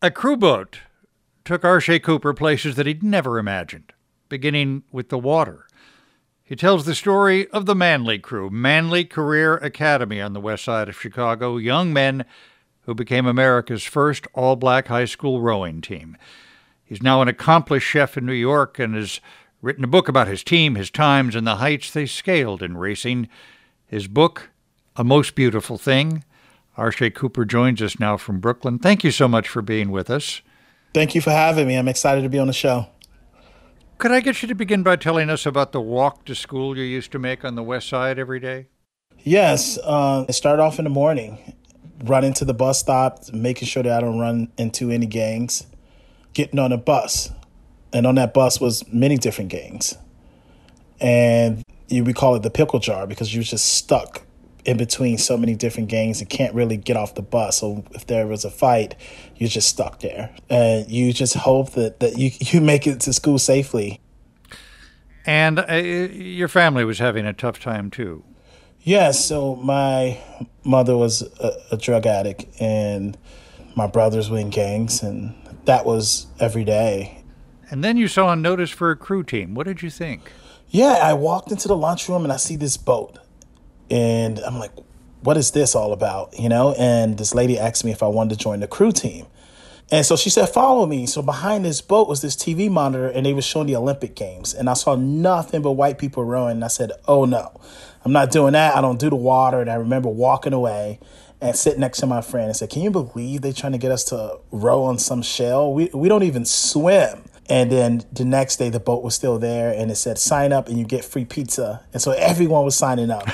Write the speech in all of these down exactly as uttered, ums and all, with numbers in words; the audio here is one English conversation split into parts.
A crew boat took Arshay Cooper places that he'd never imagined, beginning with the water. He tells the story of the Manly crew, Manly Career Academy on the west side of Chicago, young men who became America's first all-black high school rowing team. He's now an accomplished chef in New York and has written a book about his team, his times, and the heights they scaled in racing. His book, A Most Beautiful Thing. Arshay Cooper joins us now from Brooklyn. Thank you so much for being with us. Thank you for having me. I'm excited to be on the show. Could I get you to begin by telling us about the walk to school you used to make on the west side every day? Yes. Uh, I start off in the morning, running to the bus stop, making sure that I don't run into any gangs, getting on a bus. And on that bus was many different gangs. And you would call it the pickle jar because you were just stuck in between so many different gangs and can't really get off the bus. So if there was a fight, you're just stuck there. And you just hope that, that you, you make it to school safely. And uh, your family was having a tough time, too. Yes. So my mother was a, a drug addict, and my brothers were in gangs, and that was every day. And then you saw a notice for a crew team. What did you think? Yeah, I walked into the lunchroom, and I see this boat. And I'm like, what is this all about? You know, and this lady asked me if I wanted to join the crew team. And so she said, follow me. So behind this boat was this T V monitor, and they were showing the Olympic Games. And I saw nothing but white people rowing. And I said, oh, no, I'm not doing that. I don't do the water. And I remember walking away and sitting next to my friend and said, can you believe they're trying to get us to row on some shell? We, we don't even swim. And then the next day, the boat was still there, and it said, sign up and you get free pizza. And so everyone was signing up.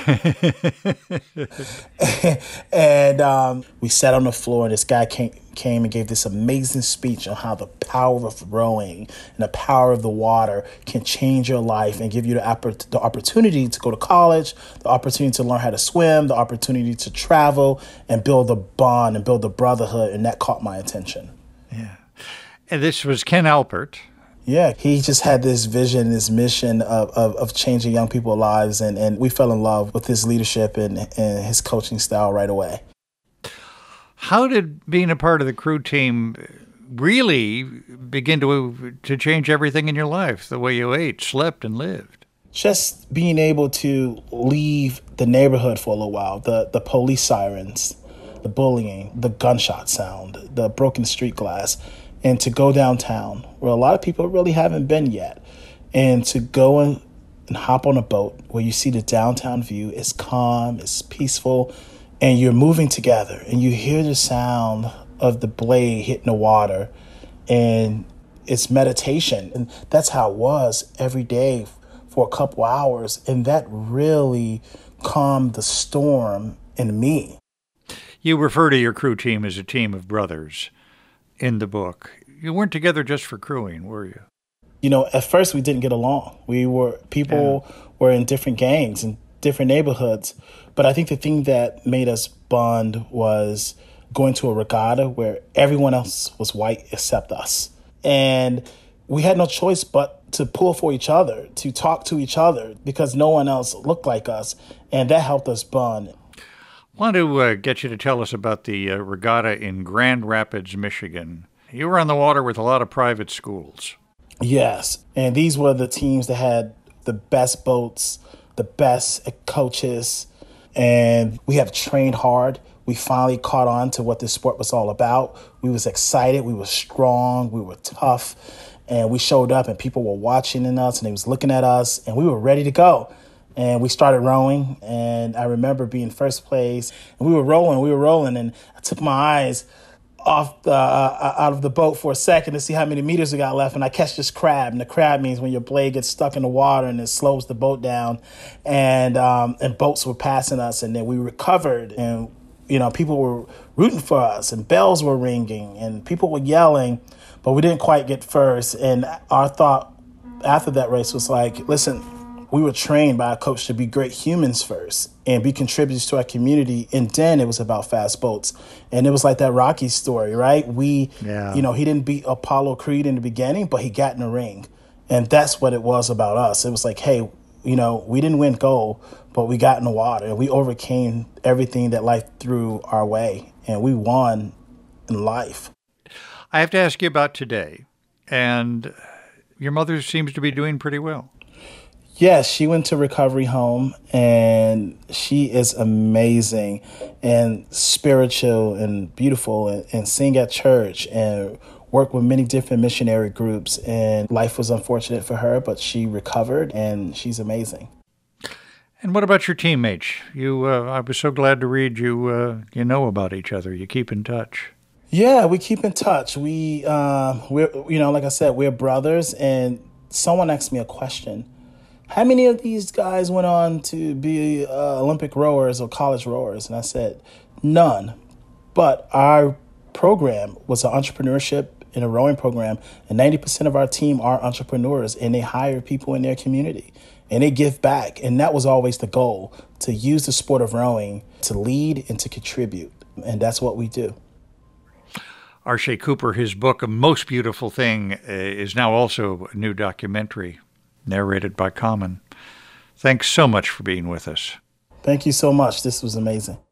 and um, we sat on the floor, and this guy came, came and gave this amazing speech on how the power of rowing and the power of the water can change your life and give you the, oppor- the opportunity to go to college, the opportunity to learn how to swim, the opportunity to travel and build a bond and build a brotherhood. And that caught my attention. Yeah. And this was Ken Alpert. Yeah, he just had this vision, this mission of, of, of changing young people's lives. And, and we fell in love with his leadership and, and his coaching style right away. How did being a part of the crew team really begin to to change everything in your life, the way you ate, slept, and lived? Just being able to leave the neighborhood for a little while, the, the police sirens, the bullying, the gunshot sound, the broken street glass, and to go downtown where a lot of people really haven't been yet, and to go and, and hop on a boat where you see the downtown view. It's calm, it's peaceful, and you're moving together, and you hear the sound of the blade hitting the water, and it's meditation. And that's how it was every day for a couple hours, and that really calmed the storm in me. You refer to your crew team as a team of brothers in the book. You weren't together just for crewing, were you? You know, at first we didn't get along. We were, people yeah. were in different gangs and different neighborhoods. But I think the thing that made us bond was going to a regatta where everyone else was white except us. And we had no choice but to pull for each other, to talk to each other, because no one else looked like us. And that helped us bond. I want to uh, get you to tell us about the uh, regatta in Grand Rapids, Michigan. You were on the water with a lot of private schools. Yes, and these were the teams that had the best boats, the best coaches, and we had trained hard. We finally caught on to what this sport was all about. We was excited, we were strong, we were tough, and we showed up and people were watching us and they was looking at us and we were ready to go. And we started rowing, and I remember being first place, and we were rolling, we were rolling, and I took my eyes off the, uh, out of the boat for a second to see how many meters we got left, and I catch this crab, and the crab means when your blade gets stuck in the water and it slows the boat down, and um, and boats were passing us, and then we recovered, and you know people were rooting for us, and bells were ringing, and people were yelling, but we didn't quite get first, and our thought after that race was like, listen, we were trained by a coach to be great humans first and be contributors to our community. And then it was about fast boats. And it was like that Rocky story, right? We, yeah. you know, he didn't beat Apollo Creed in the beginning, but he got in the ring. And that's what it was about us. It was like, hey, you know, we didn't win gold, but we got in the water and we overcame everything that life threw our way. And we won in life. I have to ask you about today. And your mother seems to be doing pretty well. Yes, she went to recovery home, and she is amazing and spiritual and beautiful, and, and sing at church and work with many different missionary groups. And life was unfortunate for her, but she recovered, and she's amazing. And what about your teammates? You, uh, I was so glad to read you. Uh, you know about each other. You keep in touch. Yeah, we keep in touch. We, um, we're, you know, like I said, we're brothers. And someone asked me a question: how many of these guys went on to be uh, Olympic rowers or college rowers? And I said, none. But our program was an entrepreneurship and a rowing program, and ninety percent of our team are entrepreneurs, and they hire people in their community, and they give back. And that was always the goal, to use the sport of rowing to lead and to contribute. And that's what we do. R. Shea Cooper, his book, A Most Beautiful Thing, is now also a new documentary narrated by Common. Thanks so much for being with us. Thank you so much. This was amazing.